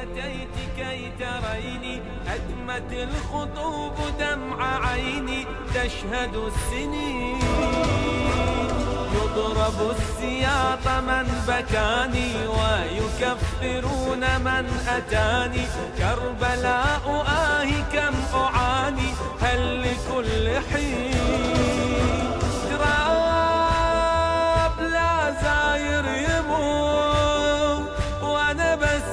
أتيت كي تريني أدمت الخطوب دمع عيني تشهد السنين يضرب السياط من بكاني ويكفرون من أتاني كربلاء كم أعاني هل لكل حين تراب لا زاير يموت وأنا بس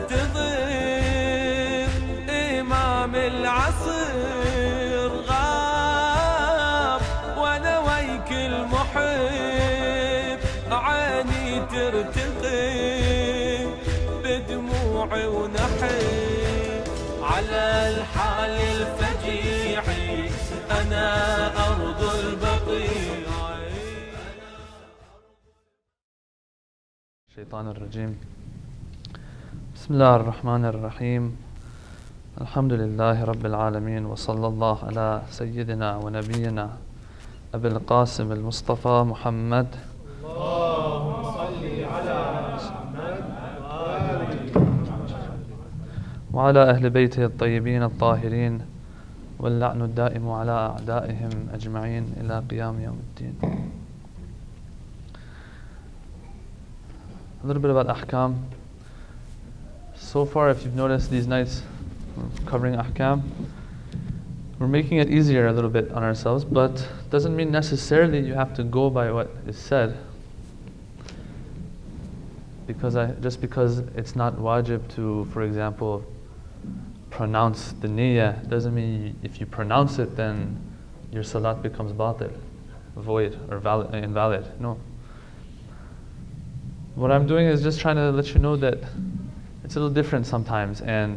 أنتظر إمام العصر غاب وأنا ويك المحب عيني ترتقي بدموعي ونحب على الحال الفجيع أنا أرض البقيع. الشيطان الرجيم. بسم الله الرحمن الرحيم. الحمد لله رب العالمين وصلى الله على سيدنا ونبينا أبي القاسم المصطفى محمد اللهم صل على محمد وعلى أهل بيته الطيبين الطاهرين واللعن الدائم على أعدائهم أجمعين إلى قيام يوم الدين. A little bit about ahkam. So far, if you've noticed these nights covering ahkam, we're making it easier a little bit on ourselves, but doesn't mean necessarily you have to go by what is said. Just because it's not wajib to, for example, pronounce the niyyah, doesn't mean if you pronounce it then your salat becomes batil, void or invalid. No. What I'm doing is just trying to let you know that it's a little different sometimes, and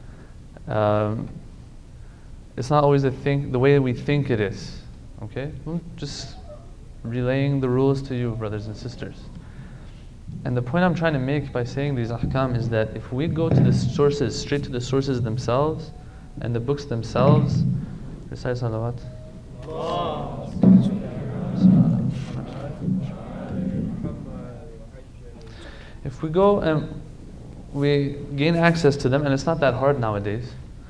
it's not always the way we think it is. Okay? Just relaying the rules to you, brothers and sisters. And the point I'm trying to make by saying these ahkam is that if we go to the sources, straight to the sources themselves and the books themselves, recite salawat. If we go and we gain access to them, and it's not that hard nowadays,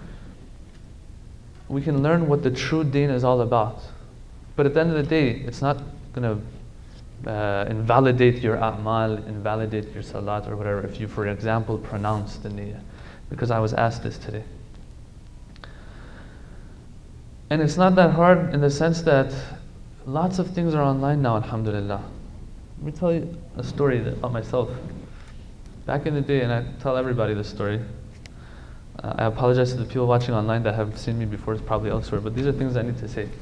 we can learn what the true deen is all about. But at the end of the day, it's not going to invalidate your a'mal, invalidate your salat or whatever if you, for example, pronounce the niyyah. Because I was asked this today. And it's not that hard in the sense that lots of things are online now, alhamdulillah. Let me tell you a story about myself. Back in the day, and I tell everybody this story, I apologize to the people watching online that have seen me before, it's probably elsewhere, but these are things I need to say.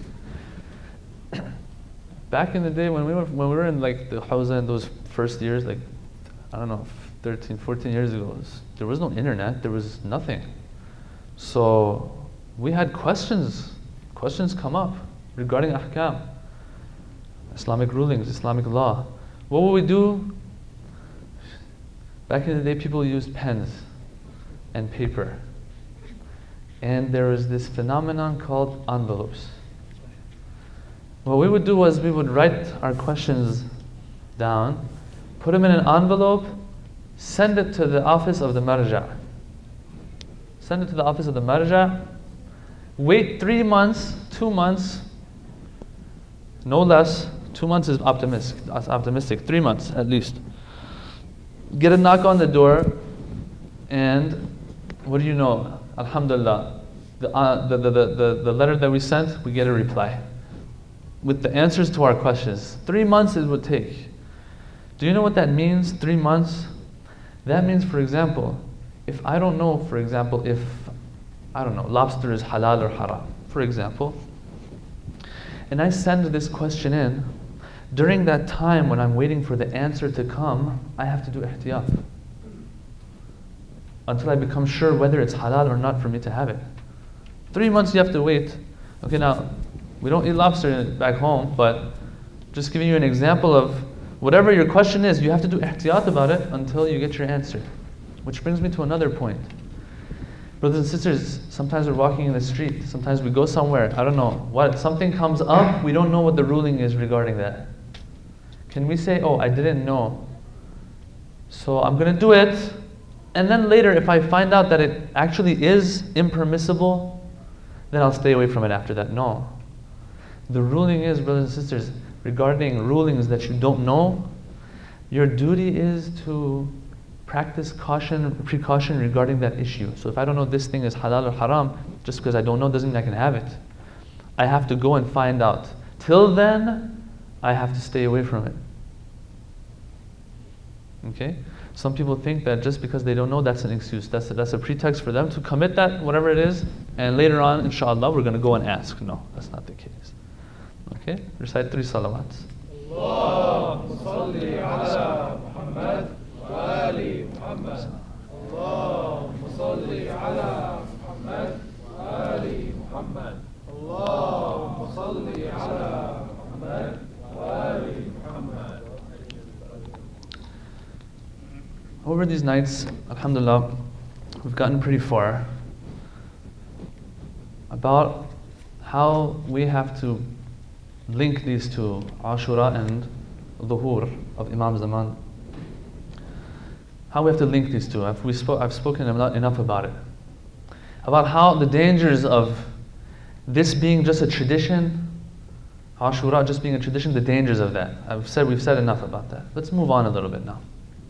Back in the day when we were in like the Hawza in those first years, like, I don't know, 13, 14 years ago, there was no internet, there was nothing. So we had questions come up regarding ahkam, Islamic rulings, Islamic law. What would we do? Back in the day, people used pens and paper. And there was this phenomenon called envelopes. What we would do was we would write our questions down, put them in an envelope, send it to the office of the marja. Send it to the office of the marja, wait 3 months, 2 months, no less. 2 months is optimistic, 3 months at least. Get a knock on the door, and what do you know? Alhamdulillah, the letter that we sent, we get a reply with the answers to our questions. 3 months it would take. Do you know what that means, 3 months? That means, for example, if I don't know, for example, if, I don't know, lobster is halal or haram, for example, and I send this question in, during that time when I'm waiting for the answer to come, I have to do ihtiyat until I become sure whether it's halal or not for me to have it. 3 months you have to wait. Okay, now, we don't eat lobster back home, but just giving you an example of whatever your question is, you have to do ihtiyat about it until you get your answer. Which brings me to another point. Brothers and sisters, sometimes we're walking in the street, sometimes we go somewhere, I don't know, what, something comes up, we don't know what the ruling is regarding that. Can we say, oh, I didn't know, so I'm going to do it, And then later, if I find out that it actually is impermissible, then I'll stay away from it after that. No. The ruling is, brothers and sisters, regarding rulings that you don't know, your duty is to practice precaution regarding that issue. So if I don't know this thing is halal or haram, just because I don't know doesn't mean I can have it. I have to go and find out. Till then, I have to stay away from it. Okay? Some people think that just because they don't know, that's an excuse. That's a pretext for them to commit that, whatever it is, and later on, inshallah, we're going to go and ask. No, that's not the case. Okay? Recite 3 salawats. اللهم صل على محمد وآل محمد اللهم صل على محمد وآل محمد اللهم صل على محمد وآل محمد. Over these nights, alhamdulillah, we've gotten pretty far about how we have to link these two, Ashura and Dhuhr of Imam Zaman. How we have to link these two. I've spoken enough about it. About how the dangers of this being just a tradition, Ashura just being a tradition, the dangers of that. We've said enough about that. Let's move on a little bit now.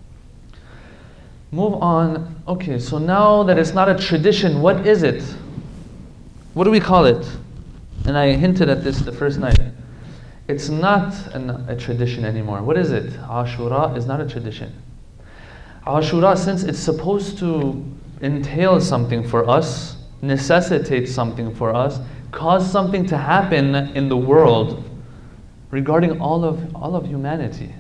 Move on. Okay, so now that it's not a tradition, what is it? What do we call it? And I hinted at this the first night. It's not a tradition anymore. What is it? Ashura is not a tradition. Ashura, since it's supposed to entail something for us, necessitate something for us, cause something to happen in the world regarding all of humanity.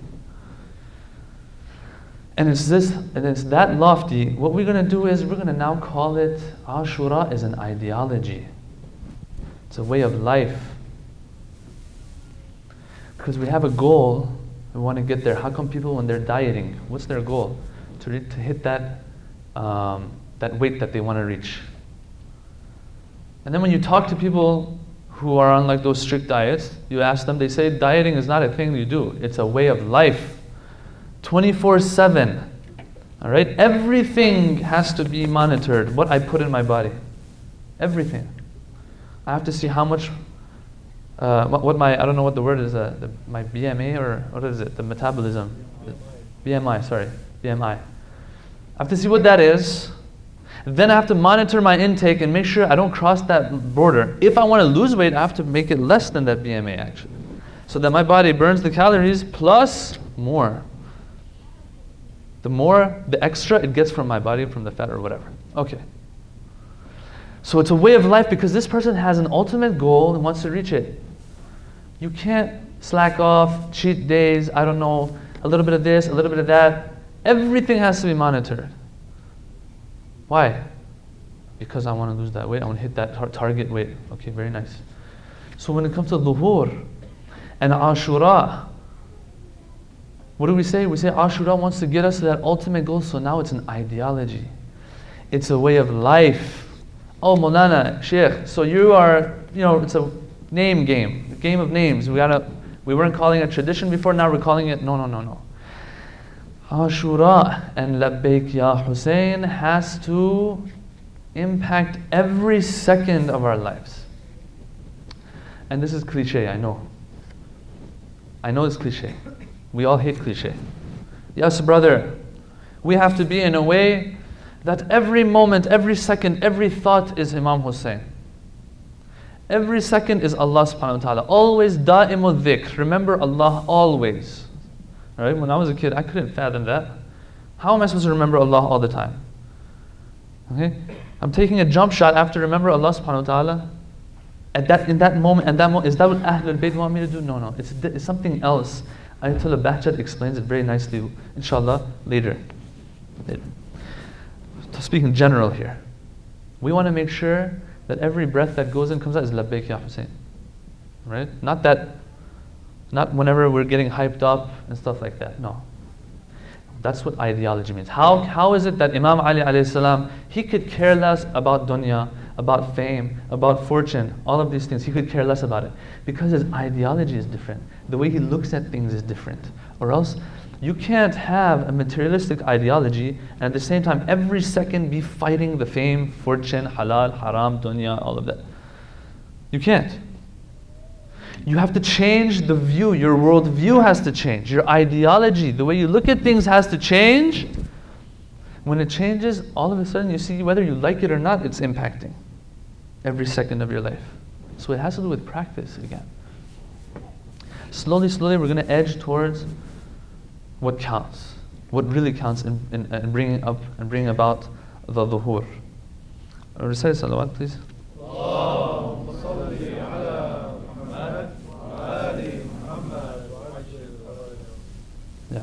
And it's that lofty. What we're going to do is we're going to now call it Ashura is an ideology. It's a way of life. Because we have a goal, we want to get there. How come people, when they're dieting, what's their goal? To hit that weight that they want to reach. And then when you talk to people who are on like those strict diets, you ask them, they say dieting is not a thing you do. It's a way of life. 24/7. All right? Everything has to be monitored, what I put in my body. Everything. I have to see how much what my, I don't know what the word is, my BMA or what is it? The metabolism. BMI, sorry. BMI. I have to see what that is. Then I have to monitor my intake and make sure I don't cross that border. If I want to lose weight, I have to make it less than that BMA actually. So that my body burns the calories plus more. The more, the extra it gets from my body, from the fat or whatever. Okay. So it's a way of life because this person has an ultimate goal and wants to reach it. You can't slack off, cheat days, I don't know, a little bit of this, a little bit of that. Everything has to be monitored. Why? Because I want to lose that weight, I want to hit that target weight. Okay, very nice. So when it comes to Dhuhr and Ashura, what do we say? We say Ashura wants to get us to that ultimate goal, so now it's an ideology. It's a way of life. Oh, Maulana, Sheikh, so you are, it's a name game, a game of names. We weren't calling it tradition before, now we're calling it, no. Ashura and Labbaik Ya Hussein has to impact every second of our lives. And this is cliche, I know. I know it's cliche. We all hate cliche. Yes, brother, we have to be in a way that every moment, every second, every thought is Imam Hussein. Every second is Allah subhanahu wa ta'ala. Always da'imul dhikr. Remember Allah always. All right? When I was a kid, I couldn't fathom that. How am I supposed to remember Allah all the time? Okay? I'm taking a jump shot after remember Allah subhanahu wa ta'ala. In that moment, is that what Ahlul Bayt want me to do? No. It's something else. Ayatollah Bahjat explains it very nicely, inshallah, later. Speaking general here, we want to make sure that every breath that goes in comes out is Labbaik Ya Hussein. Right? Not whenever we're getting hyped up and stuff like that. No. That's what ideology means. How is it that Imam Ali alayhi salam, he could care less about dunya, about fame, about fortune, all of these things, he could care less about it. Because his ideology is different. The way he looks at things is different. Or else, You can't have a materialistic ideology and at the same time every second be fighting the fame, fortune, halal, haram, dunya, all of that. You can't. You have to change the view. Your worldview has to change. Your ideology, the way you look at things has to change. When it changes, all of a sudden you see whether you like it or not, it's impacting every second of your life. So it has to do with practice again. Slowly, slowly we're going to edge towards what counts. What really counts in bringing up and bringing about the dhuhur. Recite salawat, please. Yeah.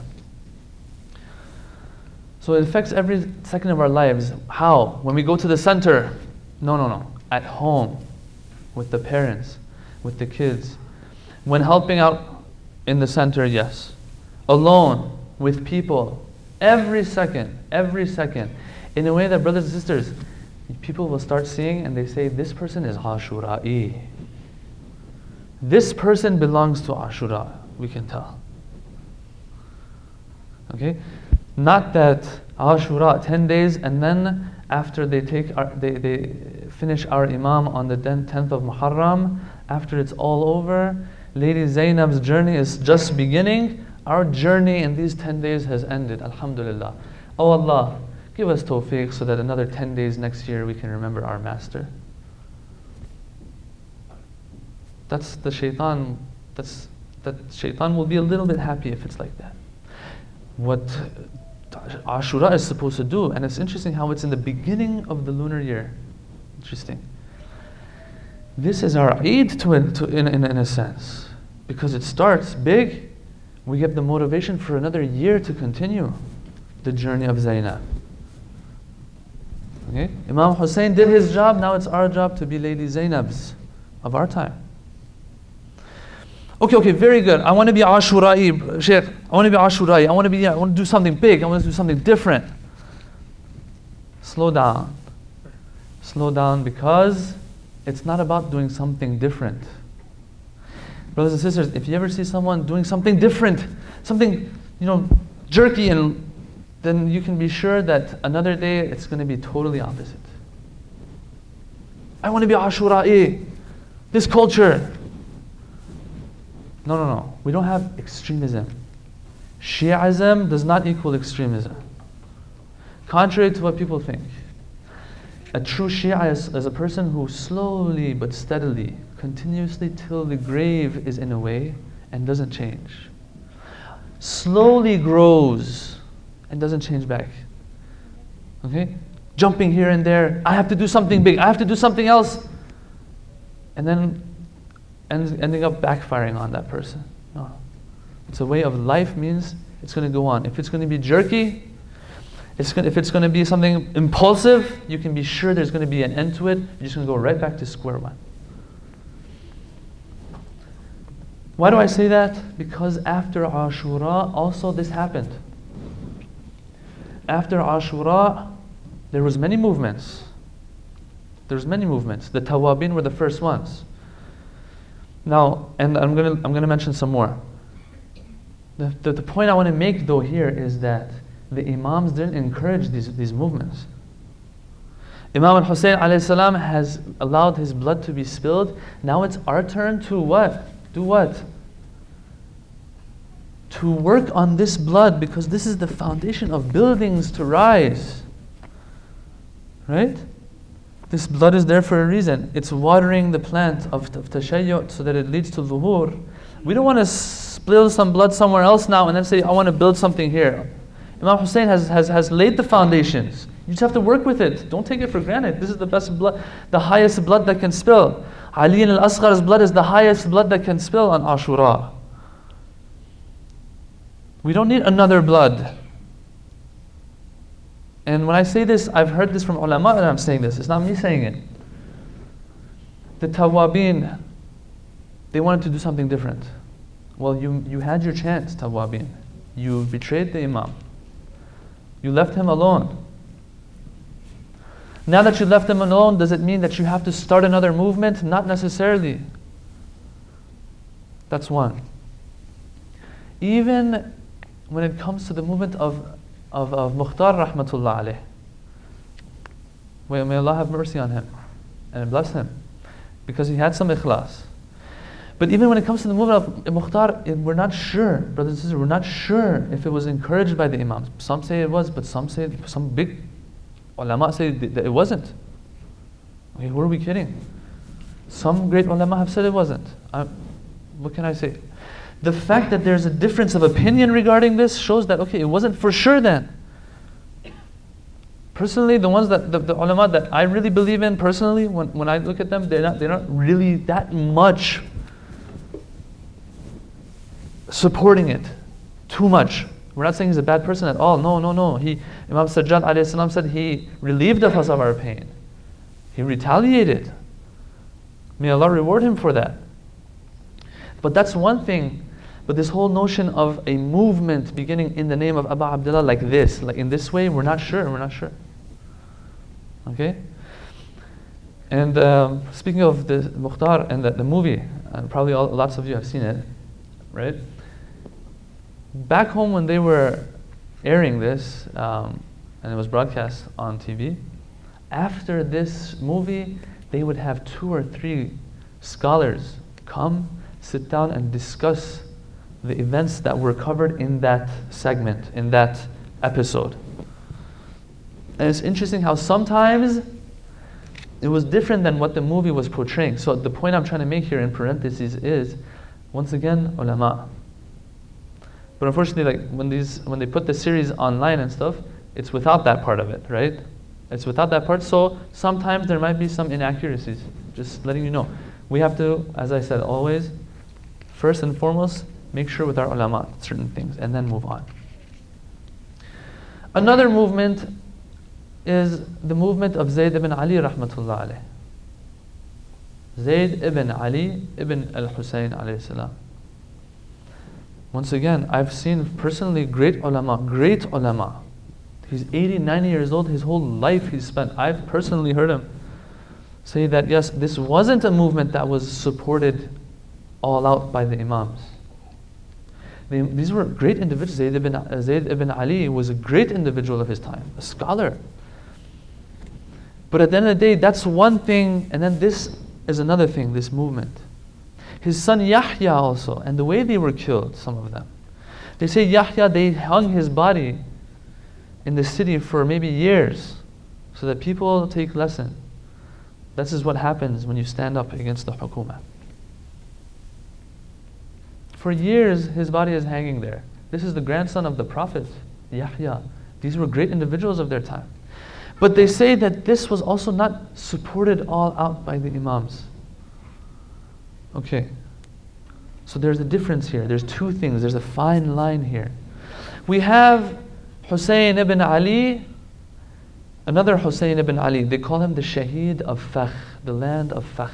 So it affects every second of our lives. How? When we go to the center? No. At home, with the parents, with the kids. When helping out in the center, yes. Alone, with people. Every second. In a way that, brothers and sisters, people will start seeing and they say, this person is Ashura'i. This person belongs to Ashura. We can tell. Okay? Not that Ashura, 10 days, and then after they they finish our Imam on the 10th of Muharram, after it's all over, Lady Zainab's journey is just beginning. Our journey in these 10 days has ended. Alhamdulillah. Oh Allah, give us tawfiq so that another 10 days next year we can remember our master. That's the shaitan. That shaitan will be a little bit happy if it's like that. What Ashura is supposed to do, and it's interesting how it's in the beginning of the lunar year. Interesting. This is our Eid in a sense, because it starts big. We get the motivation for another year to continue the journey of Zainab. Okay? Imam Hussein did his job, now it's our job to be Lady Zainabs of our time. Okay, very good. I want to be Ashura'i, Sheikh. I want to be Ashura'i. I want to do something big. I want to do something different. Slow down. Slow down, because it's not about doing something different. Brothers and sisters, if you ever see someone doing something different, something, jerky, and then you can be sure that another day it's going to be totally opposite. I want to be Ashura'i. This culture. No. We don't have extremism. Shi'ism does not equal extremism. Contrary to what people think. A true Shia is a person who slowly but steadily, continuously till the grave is in a way and doesn't change. Slowly grows and doesn't change back. Okay? Jumping here and there. I have to do something big. I have to do something else. And then ending up backfiring on that person. No. It's a way of life, means it's going to go on. If it's going to be jerky, if it's going to be something impulsive, you can be sure there's going to be an end to it. You're just going to go right back to square one. Why do I say that? Because after Ashura, also this happened. After Ashura, there was many movements. The Tawabin were the first ones. Now, and I'm gonna mention some more. The point I want to make though here is that the Imams didn't encourage these movements. Imam al-Hussein alayhi salam has allowed his blood to be spilled. Now it's our turn to what? Do what? To work on this blood, because this is the foundation of buildings to rise. Right? This blood is there for a reason. It's watering the plant of tashayyu' so that it leads to dhuhur. We don't want to spill some blood somewhere else now and then say, I want to build something here. Imam Hussein has laid the foundations. You just have to work with it. Don't take it for granted. This is the best blood, the highest blood that can spill. Ali al-Asghar's blood is the highest blood that can spill on Ashura. We don't need another blood. And when I say this, I've heard this from ulama and I'm saying this. It's not me saying it. The Tawabin, they wanted to do something different. Well, you had your chance, Tawabin. You betrayed the Imam. You left him alone. Now that you left him alone, does it mean that you have to start another movement? Not necessarily. That's one. Even when it comes to the movement of Mukhtar rahmatullah alayh. May Allah have mercy on him and bless him, because he had some ikhlas. But even when it comes to the movement of Mukhtar, we're not sure, brothers and sisters, we're not sure if it was encouraged by the imams. Some say it was, but some big ulama say that it wasn't. Okay, who are we kidding? Some great ulama have said it wasn't. What can I say? The fact that there's a difference of opinion regarding this shows that, okay, it wasn't for sure then. Personally, the ones that the ulama that I really believe in personally, when I look at them, they're not really that much supporting it too much. We're not saying he's a bad person at all. No. Imam Sajjad alayhi salam said he relieved us of our pain. He retaliated. May Allah reward him for that. But that's one thing. But this whole notion of a movement beginning in the name of Abu Abdullah like this, like in this way, we're not sure. Okay? And speaking of the Mukhtar and the movie, probably lots of you have seen it, right? Back home when they were airing this, and it was broadcast on TV, after this movie, they would have 2 or 3 scholars come, sit down and discuss the events that were covered in that segment, in that episode. And it's interesting how sometimes it was different than what the movie was portraying. So the point I'm trying to make here in parentheses is, once again, ulama. But unfortunately, like when they put the series online and stuff, it's without that part of it, right? It's without that part, so sometimes there might be some inaccuracies. Just letting you know. We have to, as I said always, first and foremost, make sure with our ulama certain things, and then move on. Another movement is the movement of Zayd ibn Ali rahmatullah alayh. Zayd ibn Ali ibn al-Husayn alayhi salam. Once again, I've seen personally great ulama. He's 80, 90 years old, his whole life he's spent. I've personally heard him say that yes, this wasn't a movement that was supported all out by the imams. These were great individuals. Zayd ibn Ali was a great individual of his time, a scholar. But at the end of the day, that's one thing, and then this is another thing, this movement. His son Yahya also, and the way they were killed, some of them. They say Yahya, they hung his body in the city for maybe years so that people take lesson. This is what happens when you stand up against the hukuma. For years, his body is hanging there. This is the grandson of the Prophet, Yahya. These were great individuals of their time. But they say that this was also not supported all out by the imams. Okay. So there's a difference here. There's 2 things. There's a fine line here. We have Hussein ibn Ali, another Hussein ibn Ali. They call him the Shaheed of Fakh, the land of Fakh.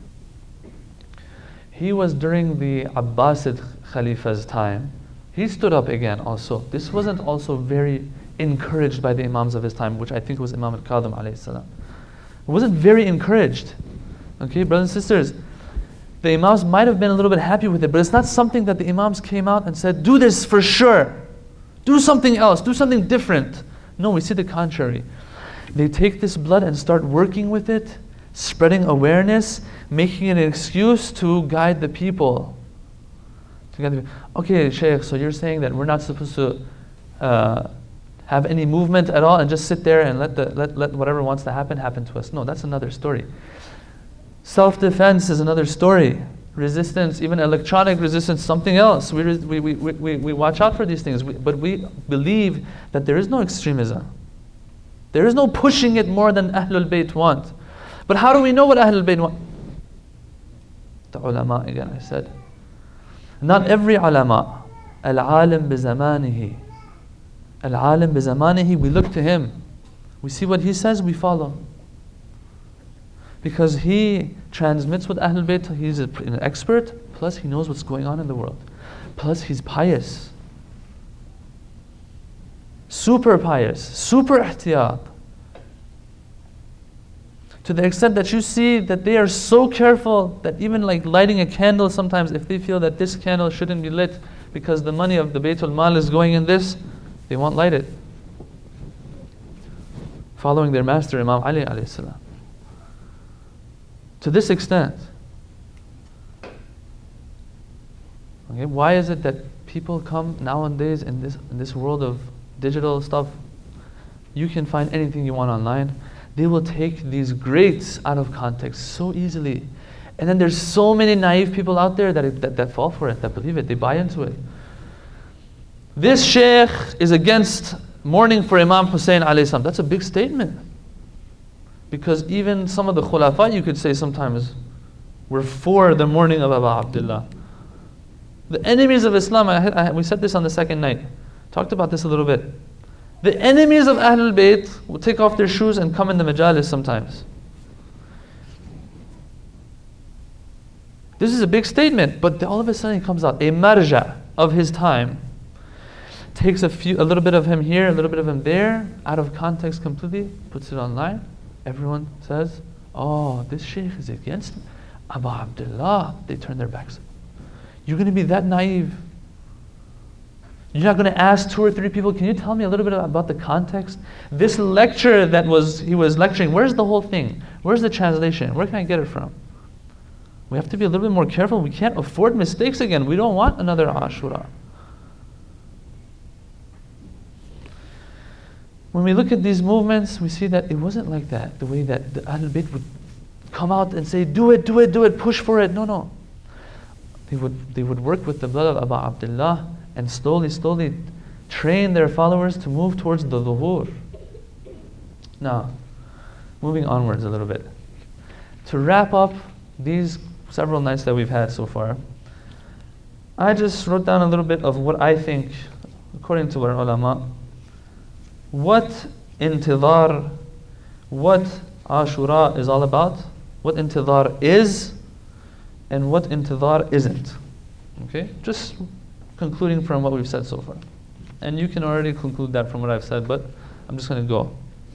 He was during the Abbasid Khalifa's time. He stood up again also. This wasn't also very encouraged by the imams of his time, which I think was Imam al-Kadhim alayhi salam. It wasn't very encouraged. Okay, brothers and sisters, the imams might have been a little bit happy with it, but it's not something that the imams came out and said, do this for sure. Do something else, do something different. No, we see the contrary. They take this blood and start working with it, spreading awareness, making it an excuse to guide the people. Okay, Shaykh, so you're saying that we're not supposed to have any movement at all and just sit there and let whatever wants to happen to us. No, that's another story. Self-defense is another story. Resistance, even electronic resistance, something else. We watch out for these things, but we believe that there is no extremism. There is no pushing it more than Ahlul Bayt want. But how do we know what Ahlul Bayt want? The ulama again, I said. Not every ulama. Al-alim bi-zamanihi. Al-alim bi-zamanihi, we look to him. We see what he says, we follow. Because he transmits with Ahlul Bayt, he's an expert, plus he knows what's going on in the world. Plus he's pious. Super pious, super ihtiyat. To the extent that you see that they are so careful that even like lighting a candle sometimes, if they feel that this candle shouldn't be lit because the money of the Baytul Mal is going in this, they won't light it. Following their master, Imam Ali alayhi salam. To this extent. Okay, why is it that people come nowadays in this world of digital stuff? You can find anything you want online. They will take these greats out of context so easily. And then there's so many naive people out there that fall for it, that believe it, they buy into it. This sheikh is against mourning for Imam Hussein alayhi salam. That's a big statement. Because even some of the khulafa, you could say sometimes, were for the mourning of Abu Abdullah. The enemies of Islam, we said this on the second night, talked about this a little bit. The enemies of Ahlul Bayt will take off their shoes and come in the majalis sometimes. This is a big statement, but all of a sudden it comes out. A marja of his time takes a little bit of him here, a little bit of him there, out of context completely, puts it online. Everyone says, oh, this sheikh is against Abu Abdullah. They turn their backs. You're going to be that naive. You're not going to ask 2 or 3 people, can you tell me a little bit about the context? This lecture he was lecturing, where's the whole thing? Where's the translation? Where can I get it from? We have to be a little bit more careful. We can't afford mistakes again. We don't want another Ashura. When we look at these movements, we see that it wasn't like that. The way that the Ahlul Bayt would come out and say, do it, do it, do it, push for it. No. They would work with the blood of Abu Abdullah and slowly train their followers to move towards the dhuhur. Now, moving onwards a little bit. To wrap up these several nights that we've had so far, I just wrote down a little bit of what I think, according to our ulama, what intidhar, what Ashura is all about, what intidhar is, and what intidhar isn't. Okay? Just concluding from what we've said so far. And you can already conclude that from what I've said, but I'm just going to go.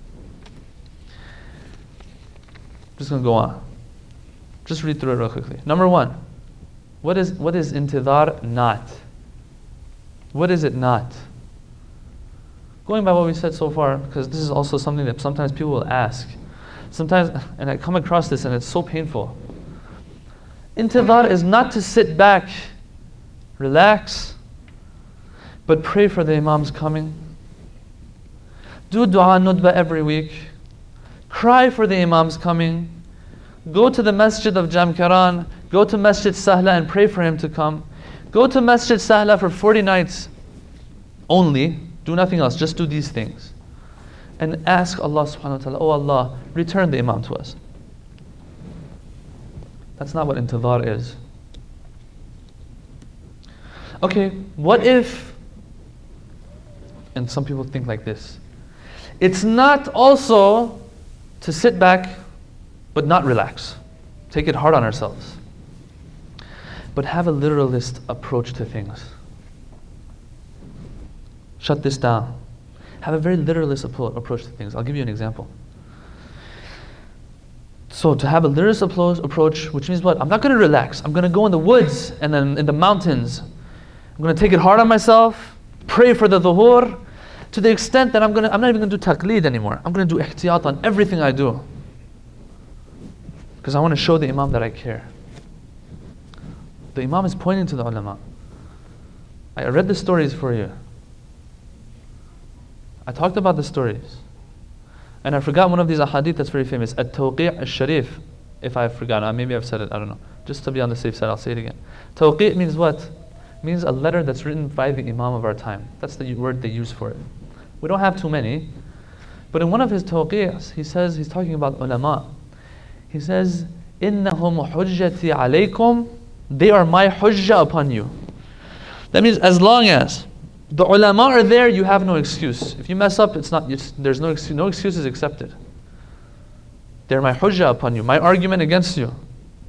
Just going to go on. Just read through it real quickly. Number 1, what is intidhar not? What is it not? Going by what we said so far, because this is also something that sometimes people will ask. Sometimes, and I come across this and it's so painful. Intidhar is not to sit back, relax, but pray for the Imam's coming. Do dua nudba every week. Cry for the Imam's coming. Go to the Masjid of Jamkaran. Go to Masjid Sahla and pray for him to come. Go to Masjid Sahla for 40 nights only. Do nothing else. Just do these things. And ask Allah subhanahu wa ta'ala, oh Allah, return the Imam to us. That's not what intidhar is. Okay, what if, and some people think like this, it's not also to sit back but not relax. Take it hard on ourselves. But have a literalist approach to things. Shut this down. Have a very literalist approach to things. I'll give you an example. So to have a literalist approach, which means what? I'm not going to relax. I'm going to go in the woods and then in the mountains. I'm going to take it hard on myself, pray for the dhuhur, to the extent that I'm not even going to do taqleed anymore. I'm going to do ihtiyat on everything I do. Because I want to show the Imam that I care. The Imam is pointing to the ulama. I read the stories for you. I talked about the stories. And I forgot one of these ahadith that's very famous. At-Tawqi' al-Sharif. If I've forgotten, maybe I've said it, I don't know. Just to be on the safe side, I'll say it again. Tawqi' means what? It means a letter that's written by the Imam of our time. That's the word they use for it. We don't have too many. But in one of his tawqi's, he says, he's talking about ulama. He says, إِنَّهُمْ حُجَّتِي عَلَيْكُمْ. They are my hujjah upon you. That means as long as the ulama are there, you have no excuse. If you mess up, there's no excuse. No excuse is accepted. They're my hujjah upon you, my argument against you.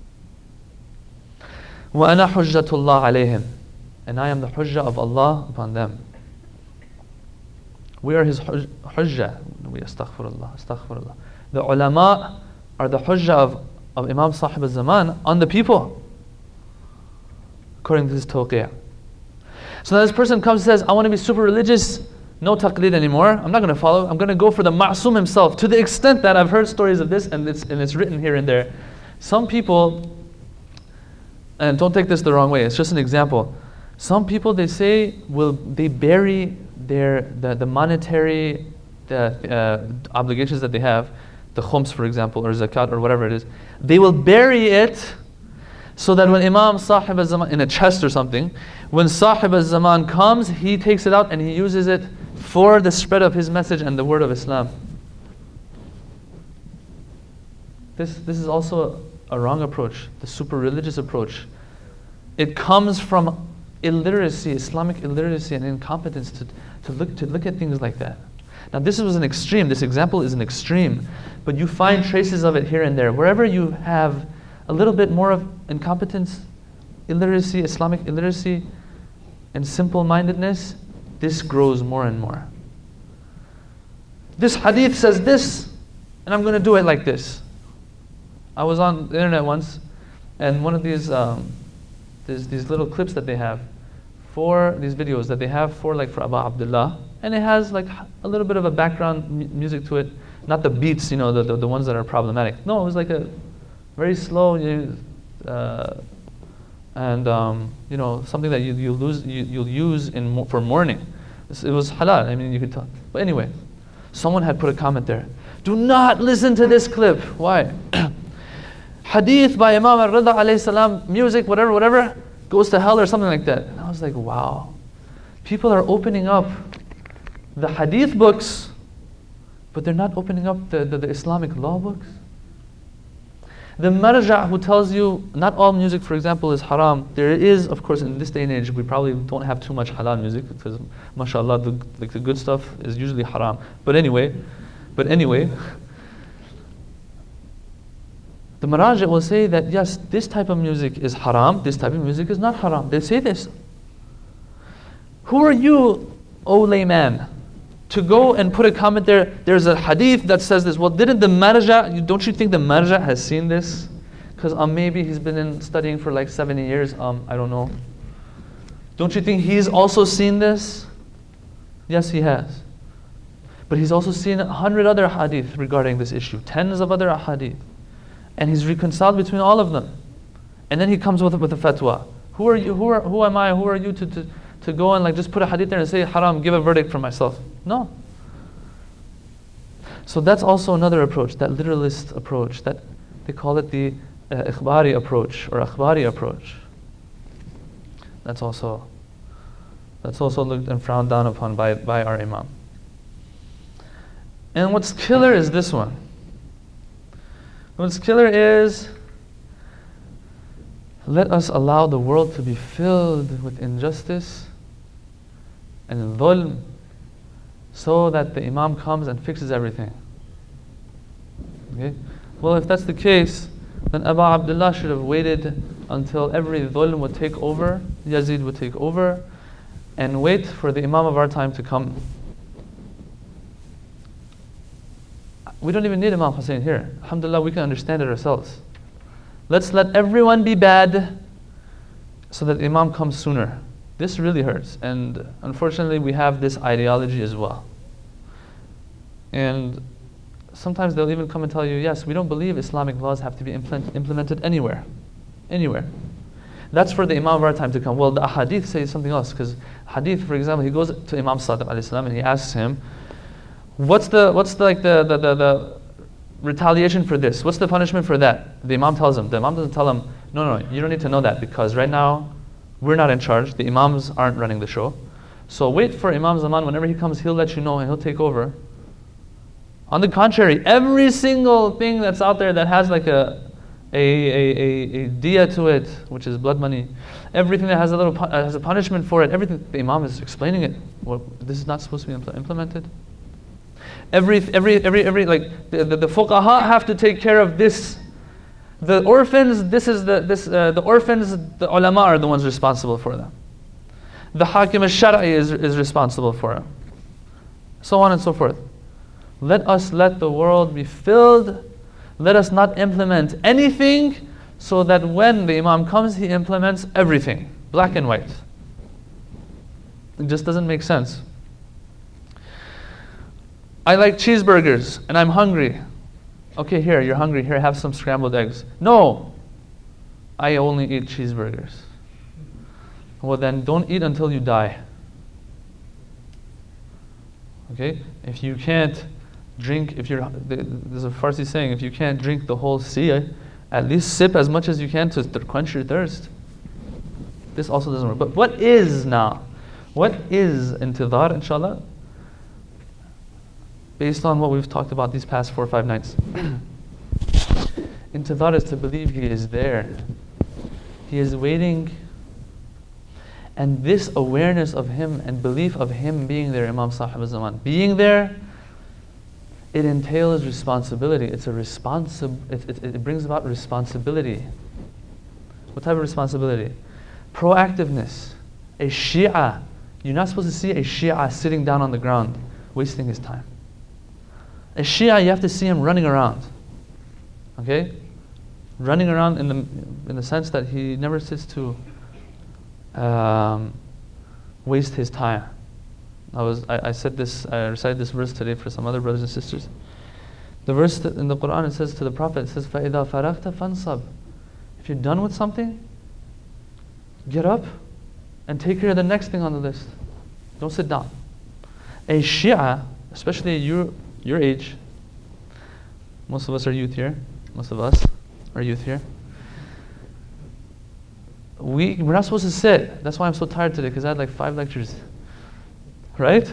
وَأَنَا حُجَّةُ اللَّهِ عَلَيْهِمْ. And I am the hujjah of Allah upon them. We are His hujjah. We astaghfirullah. The ulama are the hujjah of Imam Sahib al-Zaman on the people, according to his tawqi'. So now this person comes and says, I want to be super religious, no taqlid anymore, I'm not going to follow, I'm going to go for the ma'soom himself, to the extent that I've heard stories of this, and it's written here and there. Some people, and don't take this the wrong way, it's just an example. Some people, they say, they bury the monetary obligations that they have, the khums, for example, or zakat, or whatever it is. They will bury it so that when Imam Sahib al-Zaman, in a chest or something, when Sahib al-Zaman comes, he takes it out and he uses it for the spread of his message and the word of Islam. This is also a wrong approach, the super religious approach. It comes from illiteracy, Islamic illiteracy and incompetence to look at things like that. Now this was an extreme, this example is an extreme, but you find traces of it here and there. Wherever you have a little bit more of incompetence, illiteracy, Islamic illiteracy, and simple-mindedness, this grows more and more. This hadith says this, and I'm going to do it like this. I was on the internet once, and one of these these little clips that they have for these videos that they have for Abu Abdullah, and it has like a little bit of a background music to it, not the beats, the ones that are problematic. No, it was like a very slow, and something that you'll use for mourning. It was halal. I mean, you could tell. But anyway, someone had put a comment there. Do not listen to this clip. Why? Hadith by Imam al-Rida alayhi salam, music, whatever, goes to hell or something like that. And I was like, wow. People are opening up the hadith books, but they're not opening up the Islamic law books. The marja' who tells you not all music, for example, is haram. There is, of course, in this day and age, we probably don't have too much halal music because, mashallah, the good stuff is usually haram. But anyway, the marja' will say that yes, this type of music is haram, this type of music is not haram. They say this. Who are you, O layman, to go and put a comment there? There's a hadith that says this. Well, didn't the marja', don't you think the marja' has seen this? Because maybe he's been studying for like 70 years. I don't know. Don't you think he's also seen this? Yes, he has. But he's also seen 100 other hadith regarding this issue, tens of other hadith. And he's reconciled between all of them. And then he comes with a fatwa. Who are you? Who am I? Who are you to go and just put a hadith there and say haram, give a verdict for myself? No. So that's also another approach, that literalist approach, that they call it the ikhbari approach or akhbari approach. That's also looked and frowned down upon by our Imam. And what's killer is this one. What's killer is, let us allow the world to be filled with injustice and dhulm, so that the Imam comes and fixes everything. Okay? Well, if that's the case, then Abu Abdullah should have waited until every dhulm would take over, Yazid would take over, and wait for the Imam of our time to come. We don't even need Imam Hussein here. Alhamdulillah, we can understand it ourselves. Let's let everyone be bad so that Imam comes sooner. This really hurts, and unfortunately we have this ideology as well. And sometimes they'll even come and tell you, yes, we don't believe Islamic laws have to be implemented anywhere. That's for the Imam of our time to come. Well, the ahadith says something else, because hadith, for example, he goes to Imam Sadiq alayhi salam and he asks him, what's the retaliation for this? What's the punishment for that? The Imam tells him. The Imam doesn't tell him, no, you don't need to know that, because right now we're not in charge. The Imams aren't running the show. So wait for Imam Zaman. Whenever he comes, he'll let you know and he'll take over. On the contrary, every single thing that's out there that has like a diya to it, which is blood money, everything that has has a punishment for it, everything, the Imam is explaining it. Well, this is not supposed to be implemented. Every the fuqaha have to take care of this. The orphans, the orphans, the ulama are the ones responsible for them. The hakim al-shar'i is responsible for them. So on and so forth. Let the world be filled. Let us not implement anything, so that when the Imam comes, he implements everything, black and white. It just doesn't make sense. I like cheeseburgers and I'm hungry. Okay, here, you're hungry. Here, have some scrambled eggs. No, I only eat cheeseburgers. Well, then don't eat until you die. Okay? If you can't drink, there's a Farsi saying, if you can't drink the whole sea, at least sip as much as you can to quench your thirst. This also doesn't work. But what is now? What is intidhar, inshallah? Based on what we've talked about these past 4 or 5 nights. Intidhar is to believe He is there. He is waiting. And this awareness of Him and belief of Him being there, Imam Sahib al-Zaman, being there, it entails responsibility. It's a it brings about responsibility. What type of responsibility? Proactiveness. A Shia. You're not supposed to see a Shia sitting down on the ground, wasting his time. A Shia, you have to see him running around. Okay? Running around in the sense that he never sits to waste his time. I recited this verse today for some other brothers and sisters. The verse in the Quran, it says to the Prophet, it says, فَإِذَا فَرَغْتَ فَانْصَبْ. If you're done with something, get up and take care of the next thing on the list. Don't sit down. A Shia, especially your age, most of us are youth here. Most of us are youth here. We're not supposed to sit. That's why I'm so tired today, because I had like 5 lectures. Right?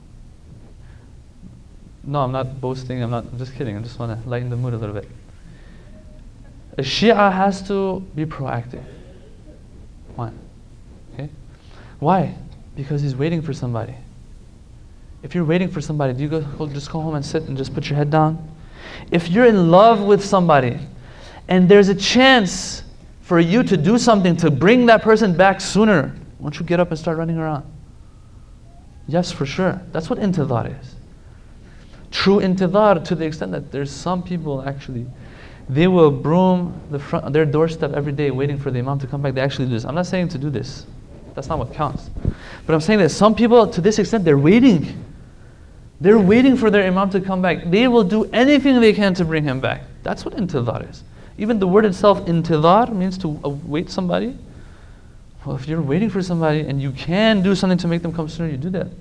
No, I'm not boasting. I'm just kidding. I just want to lighten the mood a little bit. A Shia has to be proactive. One. Okay? Why? Because he's waiting for somebody. If you're waiting for somebody, do you just go home and sit and just put your head down? If you're in love with somebody and there's a chance for you to do something to bring that person back sooner, won't you get up and start running around? Yes, for sure. That's what intidhar is. True intidhar, to the extent that there's some people actually, they will broom their doorstep every day waiting for the imam to come back. They actually do this. I'm not saying to do this. That's not what counts. But I'm saying that some people, to this extent, they're waiting. They're waiting for their imam to come back. They will do anything they can to bring him back. That's what intidhar is. Even the word itself, intidhar, means to await somebody. Well, if you're waiting for somebody and you can do something to make them come sooner, you do that.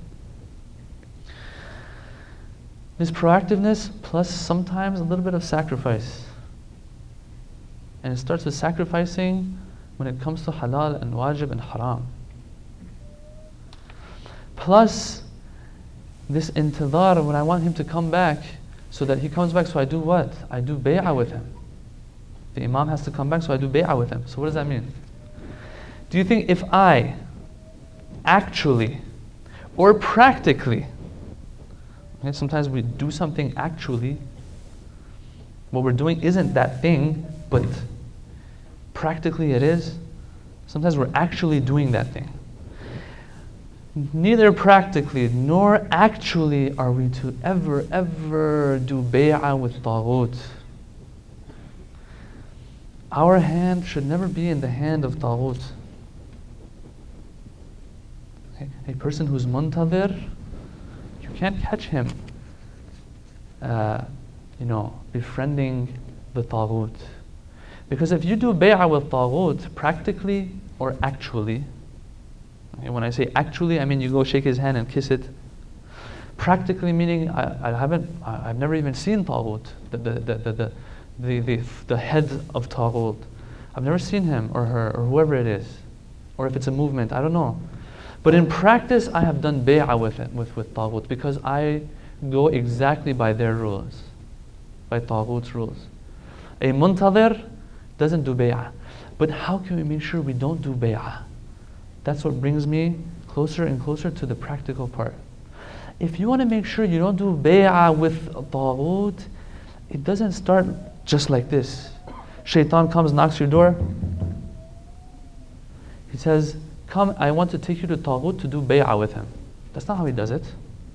This proactiveness plus sometimes a little bit of sacrifice. And it starts with sacrificing when it comes to halal and wajib and haram. Plus this intidhar, when I want him to come back, so that he comes back, so I do what? I do bay'ah with him. The imam has to come back, so I do bay'ah with him. So what does that mean? Do you think if I actually or practically, okay, sometimes we do something actually, what we're doing isn't that thing, but practically it is. Sometimes we're actually doing that thing. Neither practically nor actually are we to ever do bay'ah with taghut. Our hand should never be in the hand of taghut. Okay? A person who's muntadhir, you can't catch him befriending the taghut. Because if you do bay'ah with taghut, practically or actually, okay, when I say actually, I mean you go shake his hand and kiss it. Practically meaning I've never even seen taghut, the head of taghut. I've never seen him or her or whoever it is, or if it's a movement, I don't know. But in practice, I have done bay'ah with taghut because I go exactly by their rules, by taghut's rules. A muntadhir doesn't do bay'ah. But how can we make sure we don't do bay'ah? That's what brings me closer and closer to the practical part. If you want to make sure you don't do bay'ah with taghut, it doesn't start just like this. Shaitan comes, knocks your door. He says, come, I want to take you to taghut to do bay'ah with him. That's not how he does it.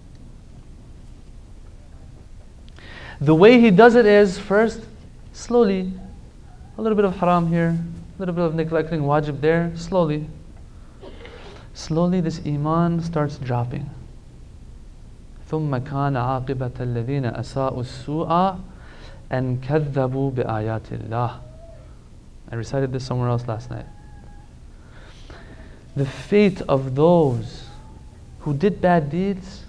The way he does it is, first, slowly, a little bit of haram here, a little bit of neglecting wajib there, slowly. slowly this iman starts dropping. ثم كان عاقبة الذين أساءوا السوء أن كذبوا بآيات الله. I recited this somewhere else last night. The fate of those who did bad deeds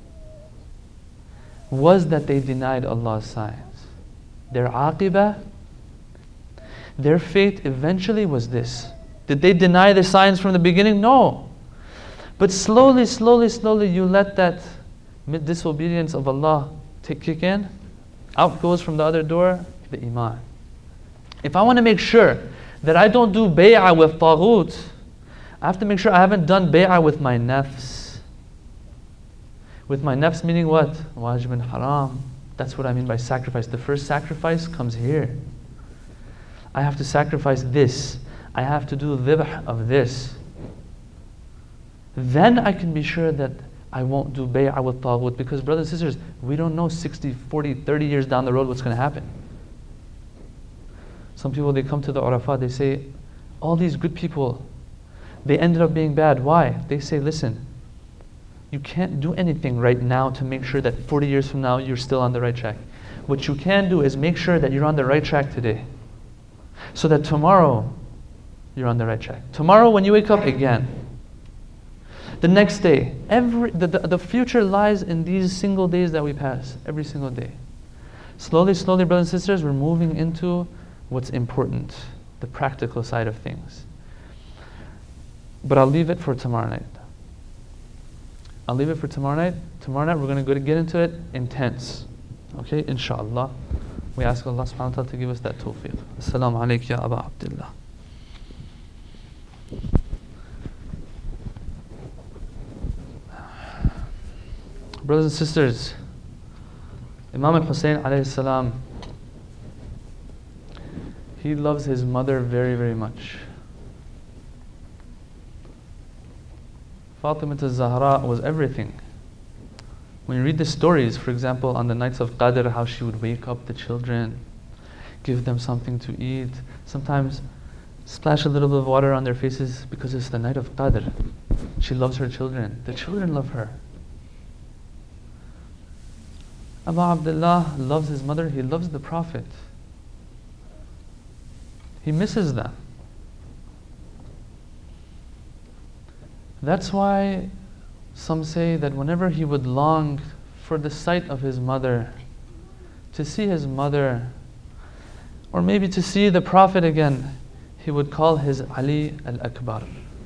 was that they denied Allah's signs. Their aqibah, their fate eventually was this. Did they deny the signs from the beginning? No. But slowly, you let that disobedience of Allah kick in. Out goes from the other door the iman. If I want to make sure that I don't do bay'ah with taghut, I have to make sure I haven't done bay'ah with my nafs. With my nafs meaning what? Wajib and haram. That's what I mean by sacrifice. The first sacrifice comes here. I have to sacrifice this. I have to do dhibh of this. Then I can be sure that I won't do bay'ah with taghut, because brothers and sisters, we don't know 60, 40, 30 years down the road what's going to happen. Some people, they come to the Arafat, they say, all these good people, they ended up being bad. Why? They say, listen, you can't do anything right now to make sure that 40 years from now you're still on the right track. What you can do is make sure that you're on the right track today, so that tomorrow you're on the right track. Tomorrow when you wake up again, the next day, the future lies in these single days that we pass, every single day. Slowly, brothers and sisters, we're moving into what's important, the practical side of things. But I'll leave it for tomorrow night. Tomorrow night we're going to get into it intense. Okay, inshallah. We ask Allah subhanahu wa ta'ala to give us that tawfiq. Assalamu alaikum ya Aba Abdullah. Brothers and sisters, Imam al-Hussein alayhi salam, he loves his mother very, very much. Fatima al-Zahra was everything. When you read the stories, for example, on the nights of Qadr, how she would wake up the children, give them something to eat, sometimes splash a little bit of water on their faces because it's the night of Qadr. She loves her children. The children love her. Abu Abdullah loves his mother, he loves the Prophet. He misses them. That's why some say that whenever he would long for the sight of his mother, to see his mother, or maybe to see the Prophet again, he would call his Ali al-Akbar.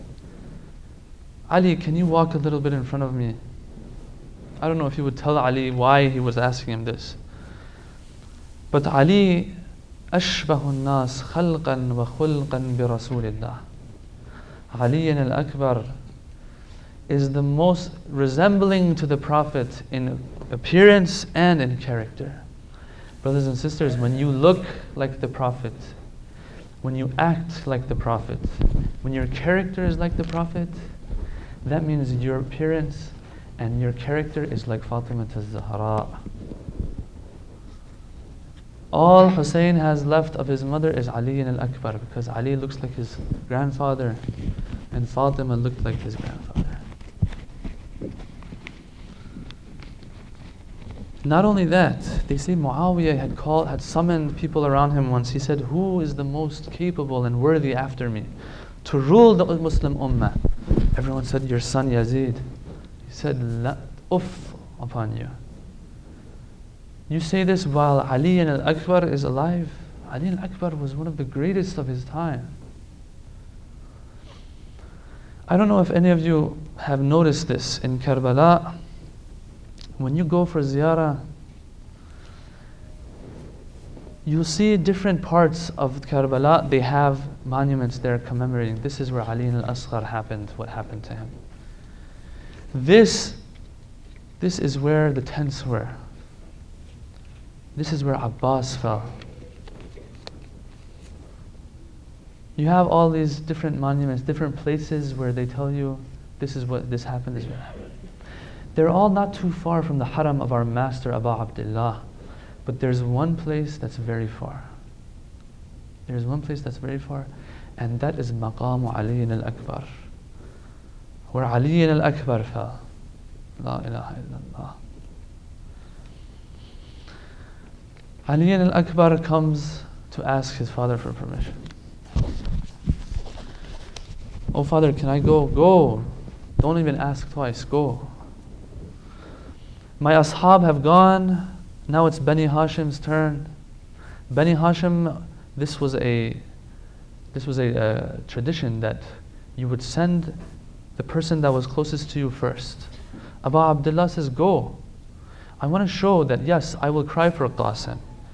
Ali, can you walk a little bit in front of me? I don't know if he would tell Ali why he was asking him this. But Ali, أشبه الناس خلقا وخلقا برسول الله. Ali al-Akbar is the most resembling to the Prophet in appearance and in character. Brothers and sisters, when you look like the Prophet, when you act like the Prophet, when your character is like the Prophet, that means your appearance and your character is like Fatima al-Zahra. All Hussein has left of his mother is Ali al-Akbar, because Ali looks like his grandfather and Fatima looked like his grandfather. Not only that, they say Muawiyah had summoned people around him once. He said, who is the most capable and worthy after me to rule the Muslim Ummah? Everyone said, your son Yazid. He said, La uff upon you. You say this while Ali al-Akbar is alive. Ali al-Akbar was one of the greatest of his time. I don't know if any of you have noticed this in Karbala. When you go for ziyarah, you'll see different parts of Karbala. They have monuments there commemorating. This is where Ali al-Asghar happened, what happened to him. This is where the tents were. This is where Abbas fell. You have all these different monuments, different places where they tell you this is what this happened, this is what happened. They're all not too far from the haram of our master Abu Abdullah. But there's one place that's very far. There's one place that's very far, and that is Maqam Ali al-Akbar. where Ali al-Akbar fell. La ilaha illallah. Ali al-Akbar comes to ask his father for permission. Oh father, can I go? Go. Don't even ask twice. Go. My ashab have gone. Now it's Bani Hashim's turn. Bani Hashim, this was a tradition that you would send the person that was closest to you first. Abu Abdullah says, go. I want to show that yes, I will cry for Qasim.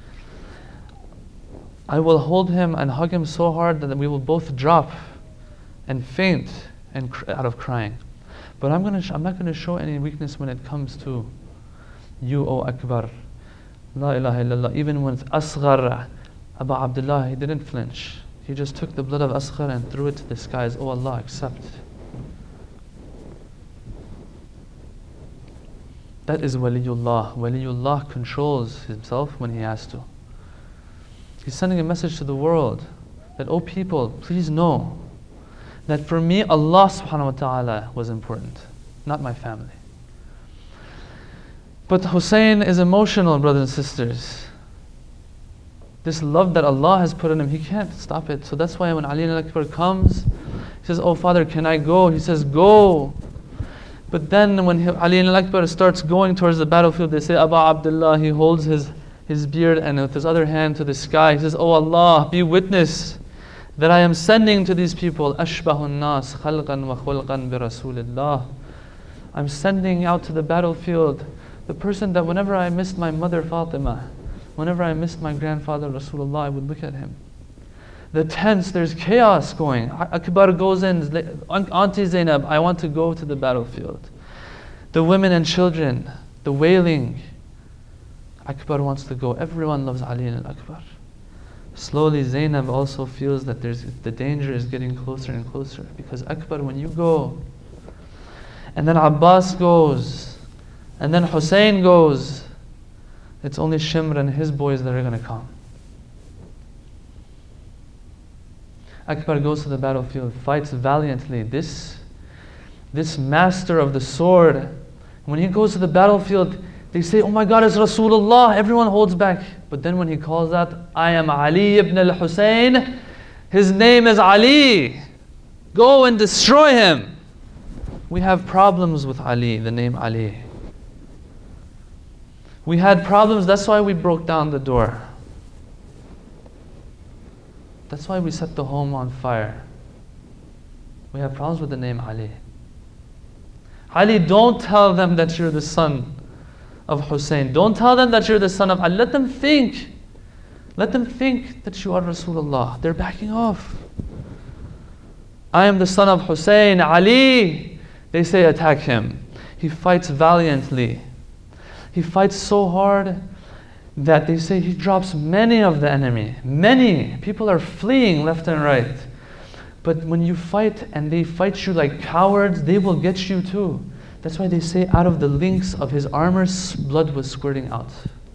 I will hold him and hug him so hard that we will both drop and faint and out of crying. But I'm not going to show any weakness when it comes to you, O Akbar. La ilaha illallah. Even when Asghar, Abu Abdullah, he didn't flinch. He just took the blood of Asghar and threw it to the skies. Oh Allah, accept. That is Waliullah. Waliullah controls himself when he has to. He's sending a message to the world that, oh people, please know that for me, Allah subhanahu wa ta'ala was important, not my family. But Hussein is emotional, brothers and sisters. This love that Allah has put in him, he can't stop it. So that's why when Ali al-Akbar comes, he says, oh father, can I go? He says, go. But then when Ali al-Akbar starts going towards the battlefield, they say, Abu Abdullah, he holds his beard and with his other hand to the sky, he says, oh Allah, be witness that I am sending to these people, Ashbahun nas khalqan wa khulqan bi Rasulillah. I'm sending out to the battlefield the person that whenever I missed my mother Fatima, whenever I missed my grandfather Rasulullah, I would look at him. The tents, there's chaos going. Akbar goes in, Auntie Zainab, I want to go to the battlefield. The women and children, the wailing. Akbar wants to go. Everyone loves Ali al-Akbar. Slowly Zainab also feels that the danger is getting closer and closer. Because Akbar, when you go, and then Abbas goes, and then Hussein goes, it's only Shimr and his boys that are going to come. Akbar goes to the battlefield, fights valiantly. This master of the sword, when he goes to the battlefield, they say, oh my God, it's Rasulullah. Everyone holds back. But then when he calls out, I am Ali ibn al-Husayn, his name is Ali. Go and destroy him. We have problems with Ali, the name Ali. We had problems, that's why we broke down the door. That's why we set the home on fire. We have problems with the name Ali. Ali, don't tell them that you're the son of Hussein. Don't tell them that you're the son of Ali. Let them think that you are Rasulullah. They're backing off. I am the son of Hussein. Ali, they say, attack him. He fights valiantly. He fights so hard that they say he drops many of the enemy. Many people are fleeing left and right. But when you fight and they fight you like cowards, they will get you too. That's why they say out of the links of his armor, blood was squirting out.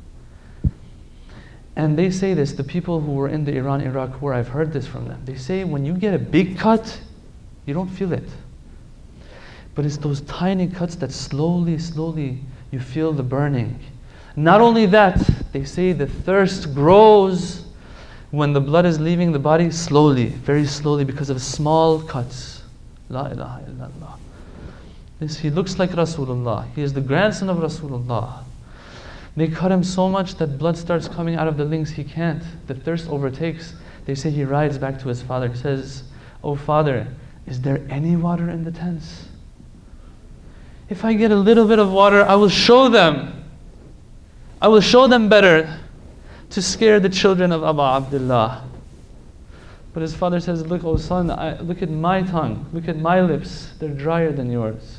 And they say this, the people who were in the Iran-Iraq war, I've heard this from them. They say when you get a big cut, you don't feel it. But it's those tiny cuts that slowly you feel the burning. Not only that, they say the thirst grows when the blood is leaving the body slowly, very slowly, because of small cuts. La ilaha illallah. He looks like Rasulullah. He is the grandson of Rasulullah. They cut him so much that blood starts coming out of the links. He can't. The thirst overtakes. They say he rides back to his father. He says, oh father, is there any water in the tents? If I get a little bit of water, I will show them. I will show them better to scare the children of Abu Abdullah. But his father says, look, oh son, look at my tongue. Look at my lips. They're drier than yours.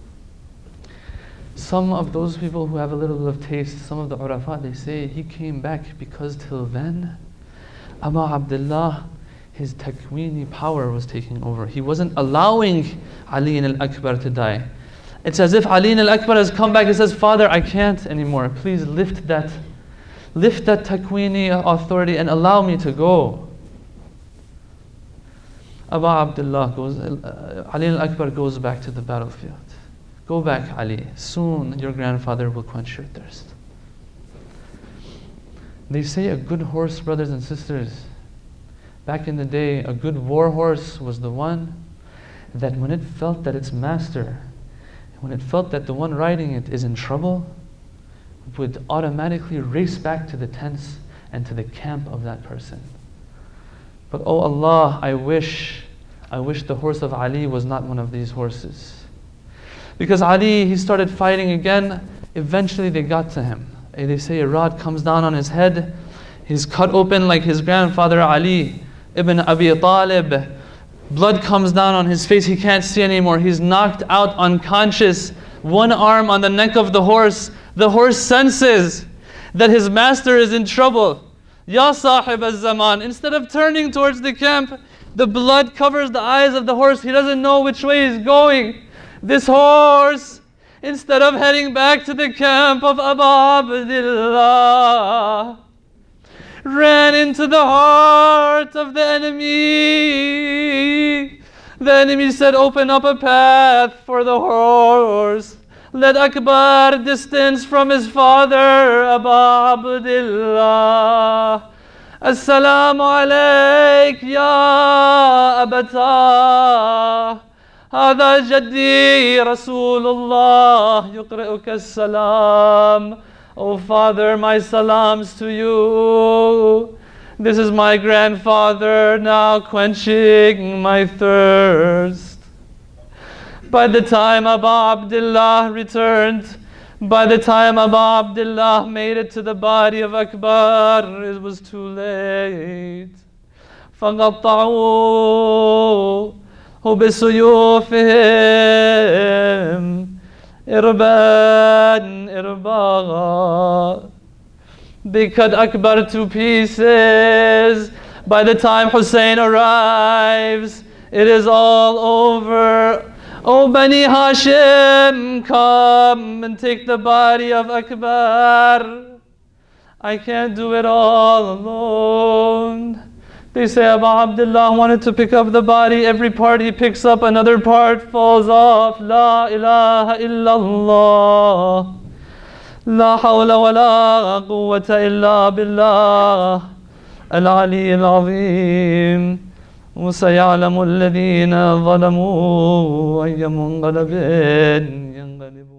Some of those people who have a little bit of taste, some of the Urafat, they say he came back because till then, Abu Abdullah, his takwini power was taking over. He wasn't allowing Ali al-Akbar to die. It's as if Ali al-Akbar has come back and says, Father, I can't anymore. Please lift that takwini authority and allow me to go. Abu Abdullah goes, Ali al-Akbar goes back to the battlefield. Go back, Ali. Soon your grandfather will quench your thirst. They say a good horse, brothers and sisters, back in the day, a good war horse was the one that when it felt that its master, when it felt that the one riding it is in trouble, would automatically race back to the tents and to the camp of that person. But oh Allah, I wish the horse of Ali was not one of these horses. Because Ali, he started fighting again. Eventually they got to him. They say a rod comes down on his head. He's cut open like his grandfather Ali ibn Abi Talib. Blood comes down on his face. He can't see anymore. He's knocked out unconscious. One arm on the neck of the horse. The horse senses that his master is in trouble. Ya Sahib al-Zaman. Instead of turning towards the camp, the blood covers the eyes of the horse. He doesn't know which way he's going. This horse, instead of heading back to the camp of Abu Abdullah, ran into the heart of the enemy. The enemy said, open up a path for the horse. Let Akbar distance from his father, Abu Abdullah. Assalamu alayk ya abata. هذا جدي رسول الله يقرئك السلام. Oh Father, my salams to you. This is my grandfather now quenching my thirst. By the time Abu Abdullah returned, by the time Abu Abdullah made it to the body of Akbar, it was too late. فَقَطَّعُوهُ بِسُيُوفِهِمْ إِرْبًا إِرْبًا. They cut Akbar to pieces. By the time Hussein arrives, it is all over. Oh Bani Hashim, come and take the body of Akbar. I can't do it all alone. They say Abu Abdullah wanted to pick up the body. Every part he picks up, another part falls off. La ilaha illallah. La hawla wa la quwwata illa billah. Al-Ali al-Azim. وسيعلم الذين ظلموا أي منقلب ينقلبون